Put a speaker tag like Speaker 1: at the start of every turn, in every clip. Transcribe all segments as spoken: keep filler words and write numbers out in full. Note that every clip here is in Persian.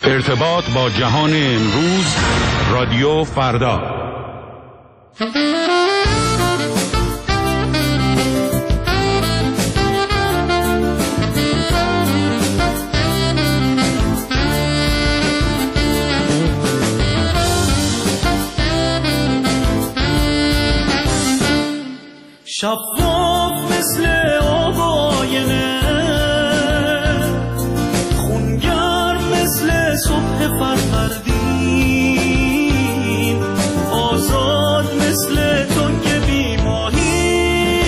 Speaker 1: ارتباط با جهان امروز، رادیو فردا.
Speaker 2: شفاف مثل آب آینه، خونگرم مثل صبح فروردین، آزاد مثل تنگ بیماهی،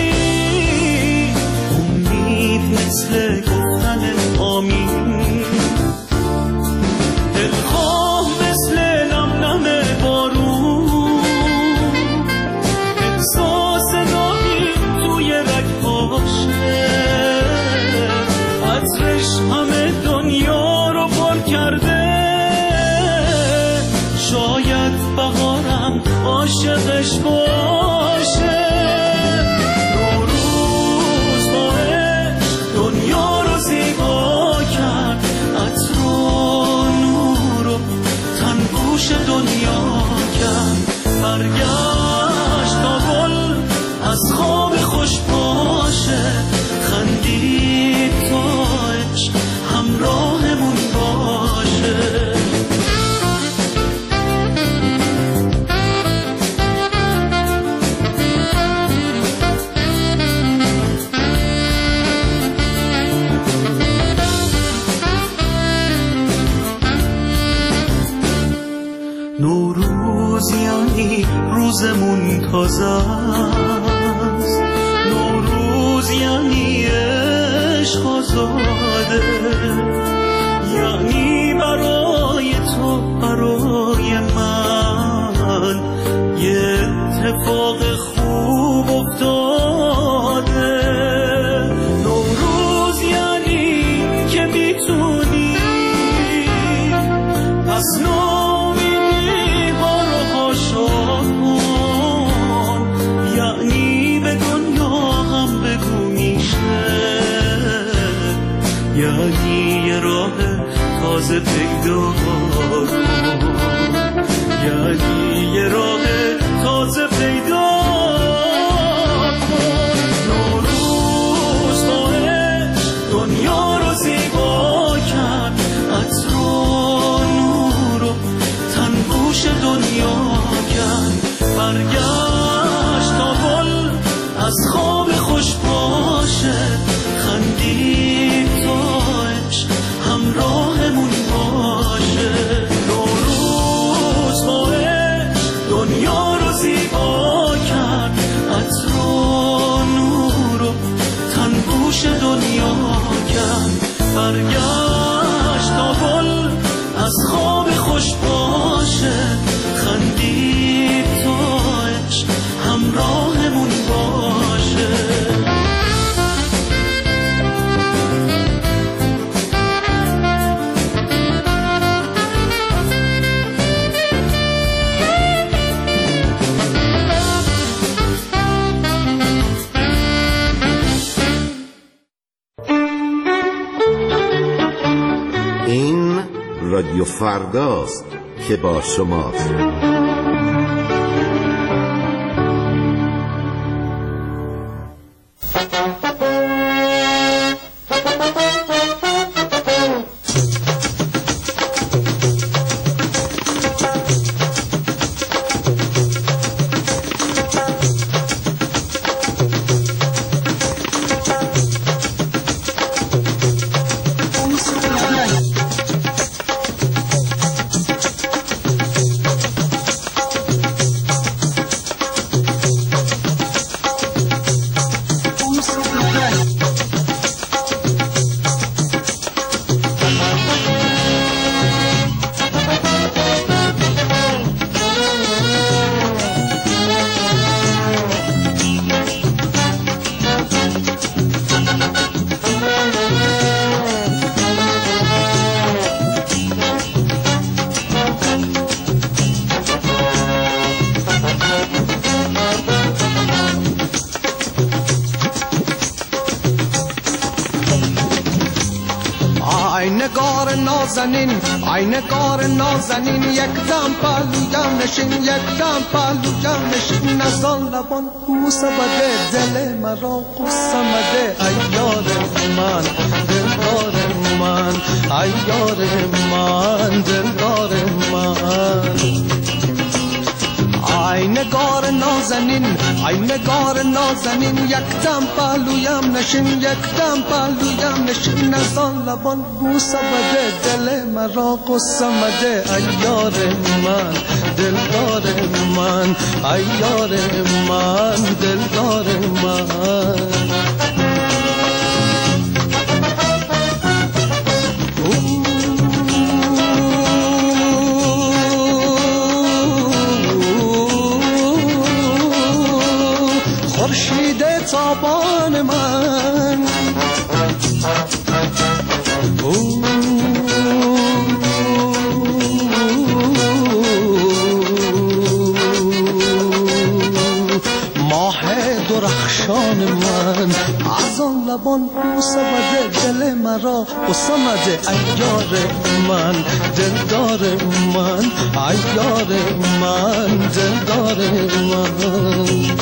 Speaker 2: امید مثل گفتن آمین، دلخواه مثل نم نم بارون، احساس داغی توی رگ‌هاشه، عطرش همه دنیا رو پر کرده، شاید بهارم عاشقش باشه. نوروز با عشق دنیا رو زیبا کرد، عطر و نور و تنگوش دنیا کرد، برگشت تا گل از خواب خوش باشه، خندید تا عشق همراهمون باشه. نوروز یعنی روزمون تازه است، نوروز یعنی عشق آزاده، یعنی برای تو برای من یه اتفاق خوب افتاده. نوروز یعنی که میتونی پس نامیدی بارها شاد کن، یعنی به دنیا هم بگو میشه، یعنی یه راه تازه پیدا کن، یعنی یه راه تازه پیدا کن. نوروز با عشق دنیا رو زیبا کرد، عطر و نور و تنگوش دنیا کرد، برگشت تا گل از خواب خوش باشه، خندید تا عشق همراهمون باشه. نوروز با عشق دنیا رو زیبا کرد، عطر و نور و تنگوش دنیا کرد، برگشت تا گل از خواب خوش باشه، خندید تا عشق همراهمون باشه.
Speaker 3: این رادیو فرداست که با شماست.
Speaker 4: نازنین ای نگار نازنین یک دم پهلویم نشین یک دم پهلویم نشین از آن لبان بوسه بده دل مرا قصه مده ای یار من دلدار من ای یار من دلدار من ای نگار نازنین ای نگار نازنین یک دم پهلویم نشین یک دم پهلویم نشین از آن لبان بوسه بده دل مرا قصه مده ای یار من دلدار من ای یار من دلدار من خورشید تابان من ماه درخشان من از آن لبان بوسه بده دل مرا قصه مده ای یار من دلدار من ای یار من دلدار من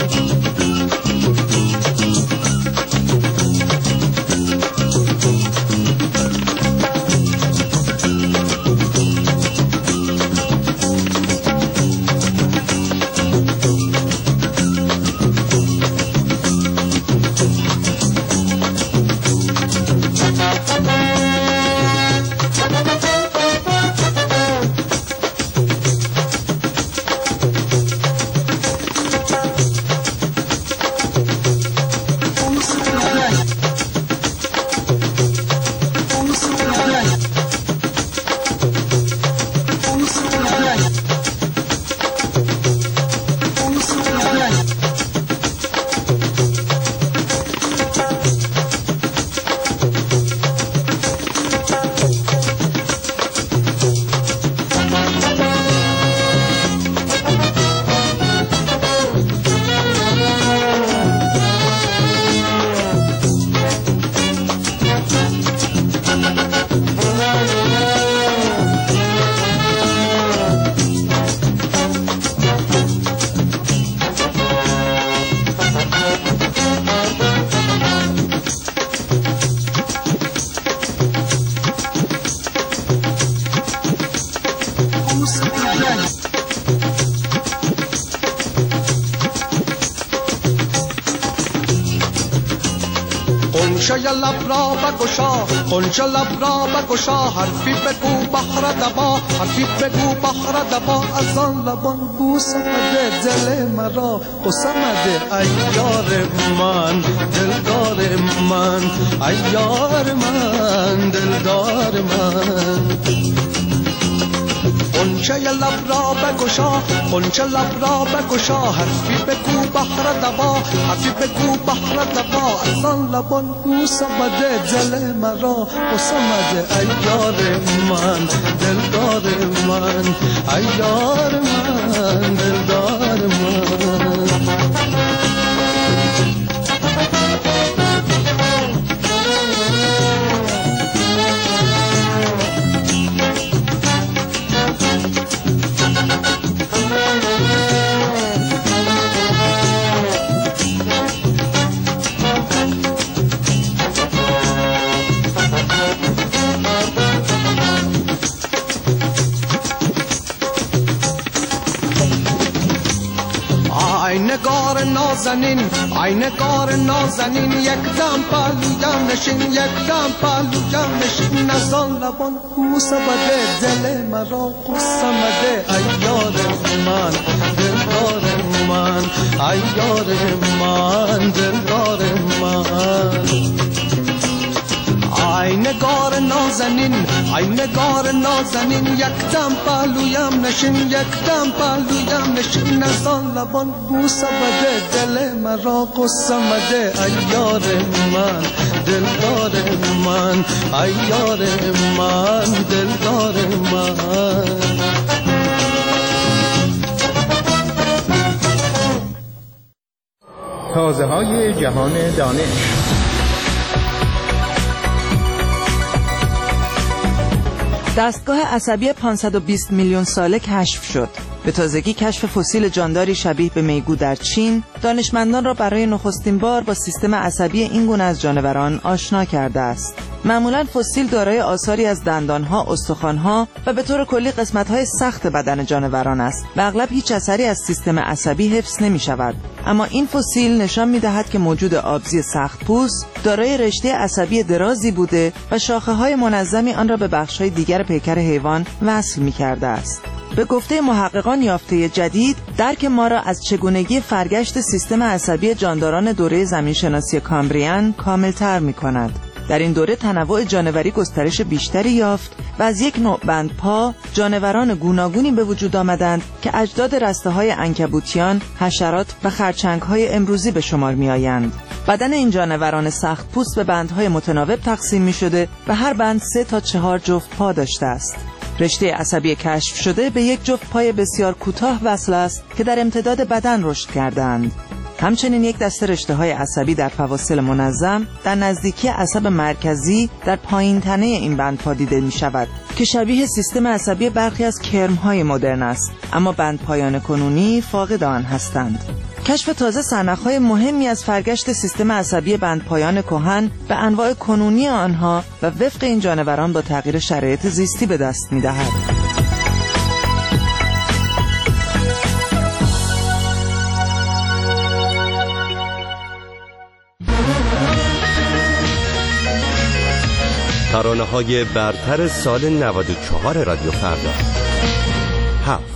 Speaker 4: قنچه لب را بگشا قنچه لب را بگشا حرفی بگو بحر دبا حرفی بگو بحر دبا از آن لبان بوسه بده دل مرا قصه مده ای یار من دلدار من ای یار من دلدار من قنچه لب را بگشا قنچه لب را بگشا حرفی بگو بحر دبا حرفی بگو بحر دبا از آن لبان بوسه بده دل مرا قصه مده ای یار من دلدار من ای یار من دلدار من ای نگار نازنین ای نگار نازنین یک دم پهلویم نشین یک دم پهلویم نشین از آن لبان بوسه بده دل مرا قصه مده ای یار من دلدار من ای یار من دلدار من ای نگار نازنین ای نگار نازنین یک دم پهلویم نشین یک دم پهلویم نشین از آن لبان بوسه بده دل مرا قصه مده ای یار من دلدار من ای یار من دلدار من
Speaker 5: تازه های جهان دانش. دستگاه عصبی پانصد و بیست میلیون ساله کشف شد. به تازگی کشف فسیل جانداری شبیه به میگو در چین دانشمندان را برای نخستین بار با سیستم عصبی این گونه از جانوران آشنا کرده است. معمولاً فسیل دارای آثاری از دندانها، استخوانها و به طور کلی قسمت‌های سخت بدن جانوران است و اغلب هیچ اثری از سیستم عصبی حفظ نمی‌شود. اما این فسیل نشان می‌دهد که موجود آبزی سخت‌پوست دارای رشته عصبی درازی بوده و شاخه‌های منظمی آن را به بخش‌های دیگر پیکر حیوان وصل می‌کرده است. به گفته محققان یافته جدید درک ما را از چگونگی فرگشت سیستم عصبی جانداران دوره زمینشناسی کامبریان کاملتر می‌کند. در این دوره تنوع جانوری گسترش بیشتری یافت و از یک نوع بندپا جانوران گوناگونی به وجود آمدند که اجداد رسته‌های عنکبوتیان، حشرات و خرچنگ‌های امروزی به شمار می‌آیند. بدن این جانوران سخت پوست به بندهای متناوب تقسیم می‌شده و هر بند سه تا چهار جفت پا داشته است. رشته عصبی کشف شده به یک جفت پای بسیار کوتاه وصل است که در امتداد بدن رشد کردند. همچنین یک دسته رشته‌های عصبی در فواصل منظم در نزدیکی عصب مرکزی در پایین تنه این بندپا دیده می‌شود که شبیه سیستم عصبی برخی از کرم‌های مدرن است، اما بندپایان کنونی فاقد آن هستند. کشف تازه سرنخ‌های مهمی از فرگشت سیستم عصبی بندپایان کهن به انواع کنونی آنها و وفق این جانوران با تغییر شرایط زیستی به دست می‌دهد.
Speaker 6: ترانه‌های برتر سال نود و چهار رادیو فردا. هفت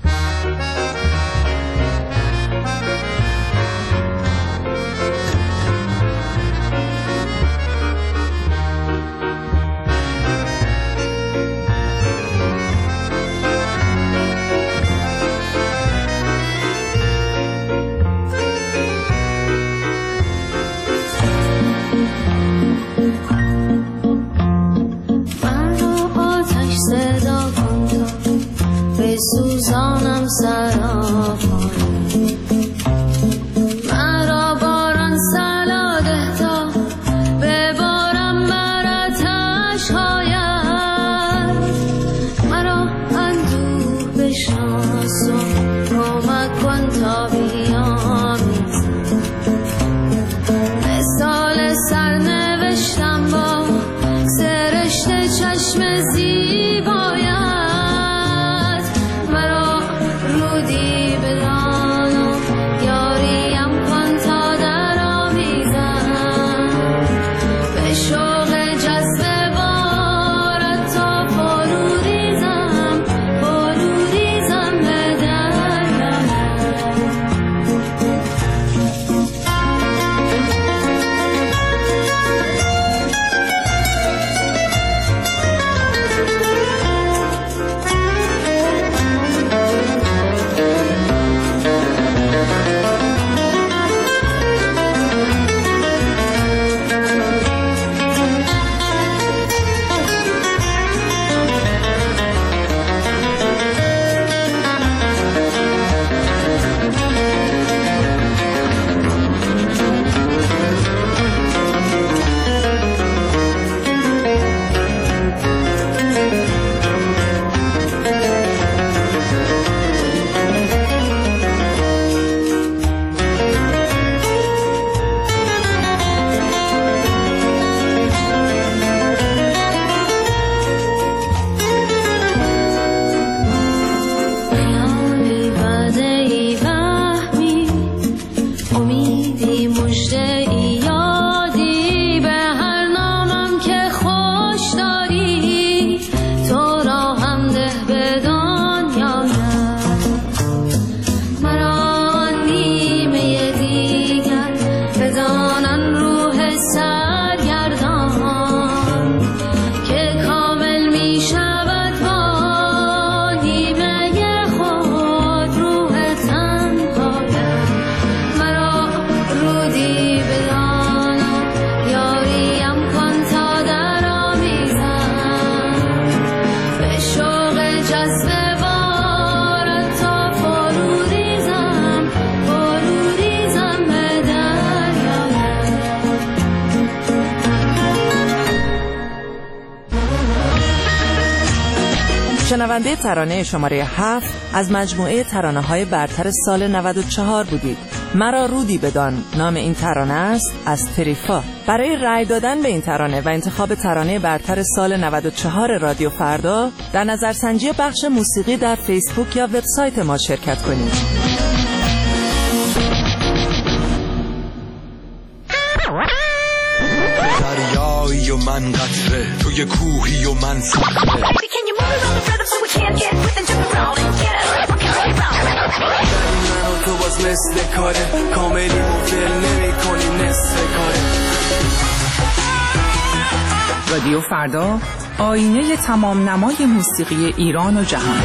Speaker 7: سوزانم سراپا مرا باران سلاده تا ببارم براتش هاید مرا اندوه بشناس و کمک کن تا بیامیز مثال سرنوشتم با سرشت چشم زیبایم
Speaker 5: شنونده ترانه شماره هفت از مجموعه ترانه های برتر سال نود و چهار بودید. مرا رودی بدان نام این ترانه است از تریفا. برای رأی دادن به این ترانه و انتخاب ترانه برتر سال نود و چهار رادیو فردا در نظرسنجی بخش موسیقی در فیسبوک یا وبسایت ما شرکت کنید.
Speaker 8: دریایی و من قطره، توی کوهی و من صخره. تو باز مثل کاره کاملی مفل نمی کنی نصف کاره.
Speaker 9: رادیو فردا، آینه تمام نمای موسیقی ایران و جهان.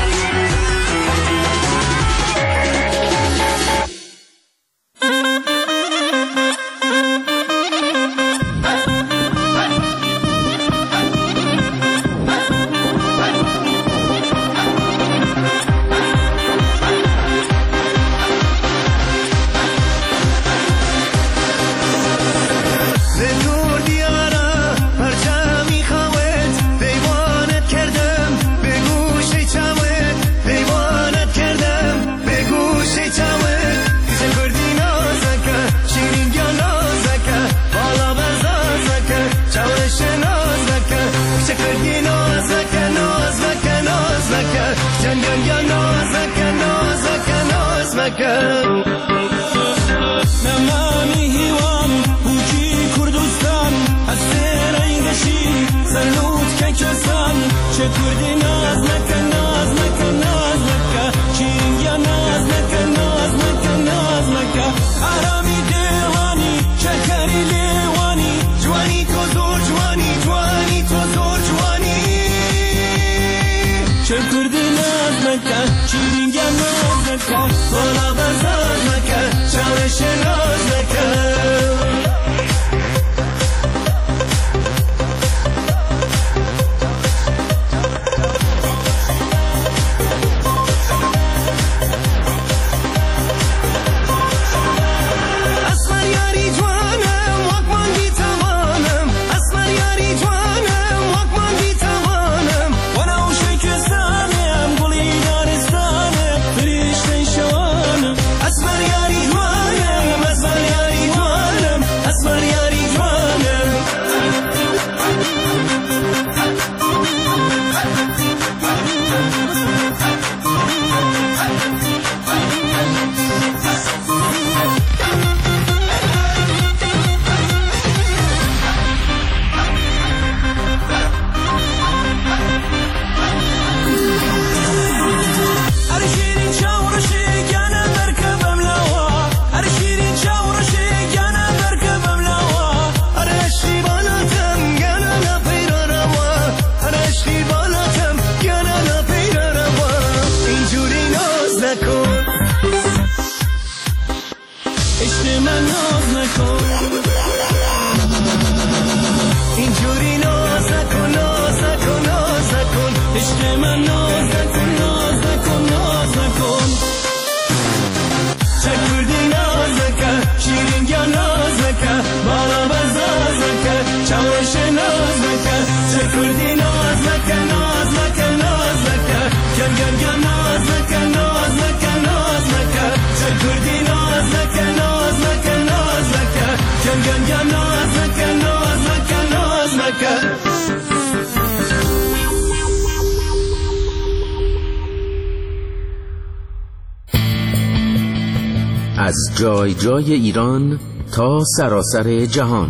Speaker 10: از جای جای ایران تا سراسر جهان،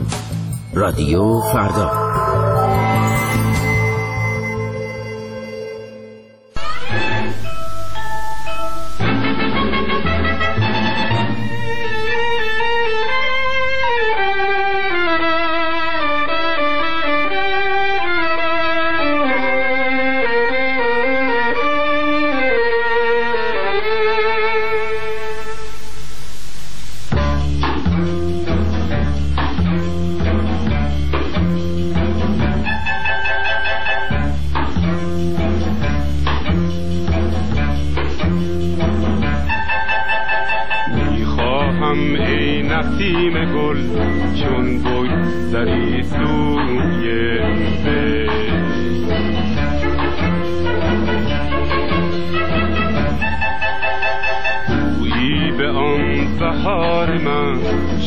Speaker 10: رادیو فردا.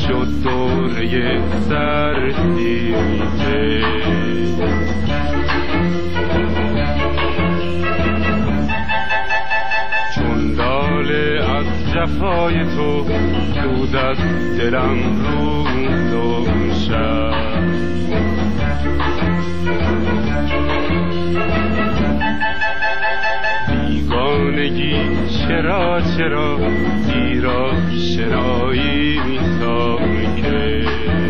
Speaker 1: شد دوره سرسیزه. چون لاله از جفای تو دود از دلم روز و شب، بیگانگی چرا چرا ایرا شنایی ساکه.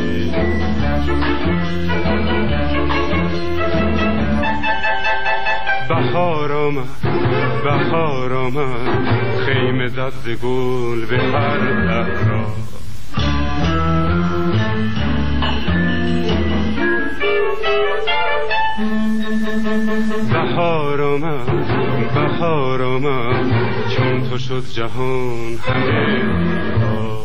Speaker 1: بهار آمد بهار آمد خیمه زد ز گل به هر صحرا. بهار آمد بهار آمد چون تو شد جهان همه را.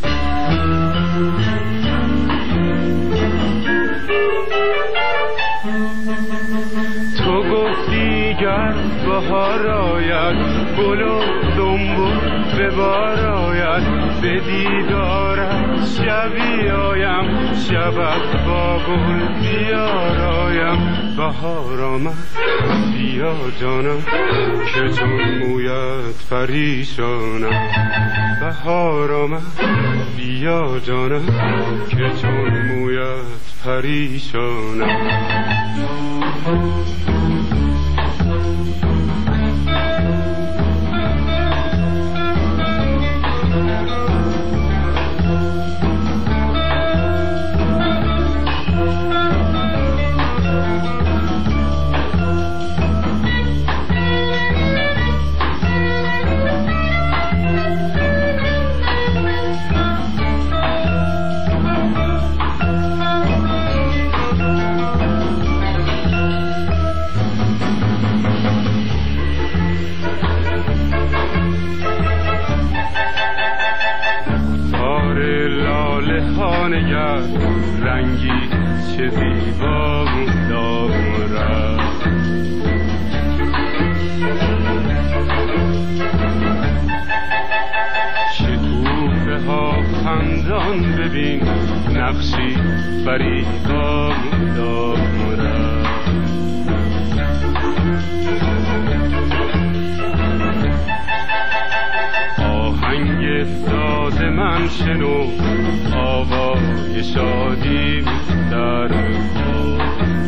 Speaker 1: تو گفتی گر بهار آید گل و دنبل به بار آید، به دیدارت شبی آیم شبت با گل بیارایم. بهار آمد بیا جانم که چون مویت پریشانم. بهار آمد بیا جانم که چون مویت پریشانم. رنگی چه زیبا دارد، شکوفه ها خندان ببین نقشی فریبا دارد. آهنگ ساز من شنو آوای شادی در پا.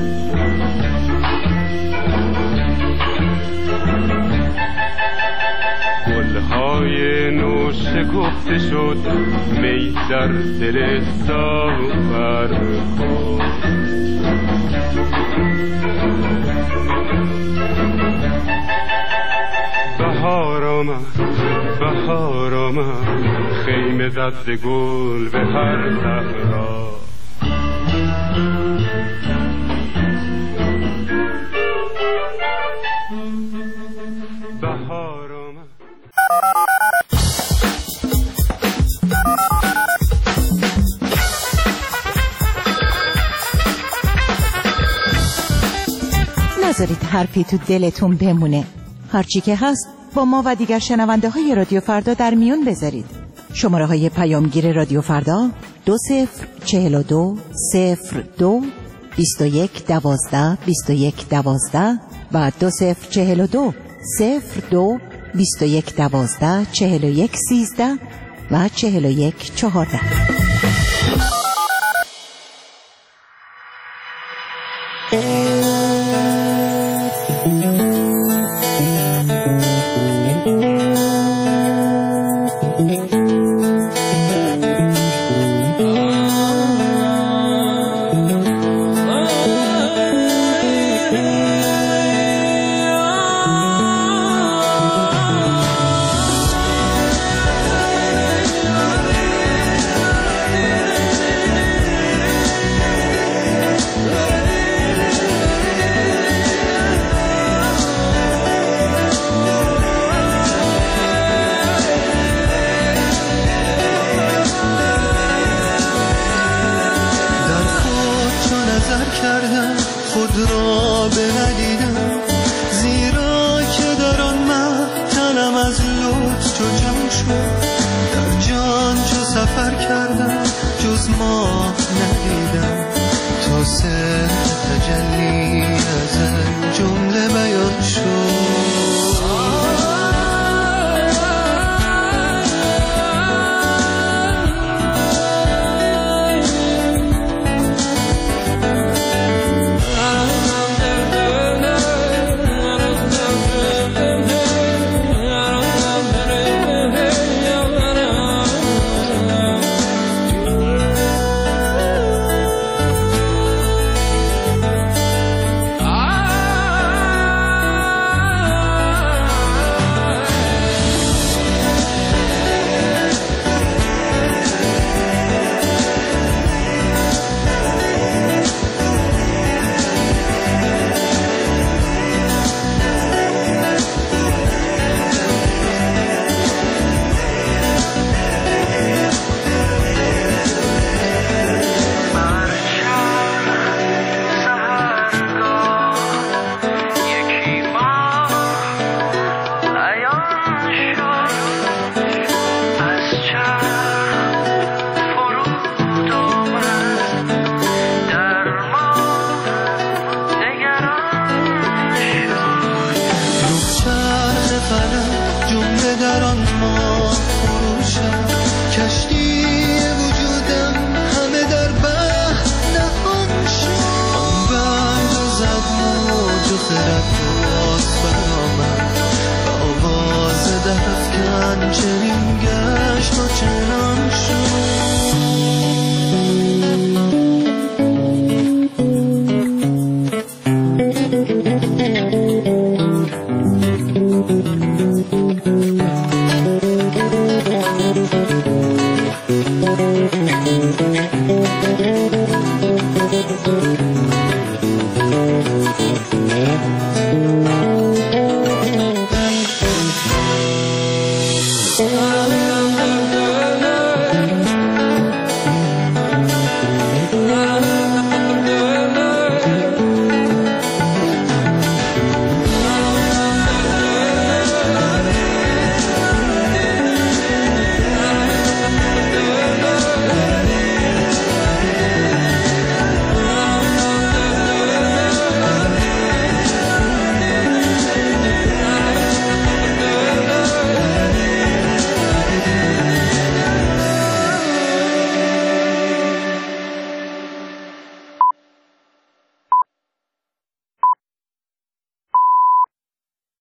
Speaker 1: گلهای نو شکفته شد می در دل ساغر کن. بهار آمد بهار آمد خیمه زد ز گل به هر صحرا. بهار آمد.
Speaker 11: نذارید حرفی تو دلتون بمونه. هرچی که هست با ما و دیگر شنونده های رادیو فردا در میون بذارید. شماره های پیامگیر رادیو فردا دو صفر چهل و دو صفر دو بیست و یک دوازده بیست و یک دوازده و دو صفر چهل و دو صفر دو بیست و یک دوازده چهل و یک سیزده و چهل و یک چهارده.
Speaker 4: ماه ندیدم تا سر تجلی از انجام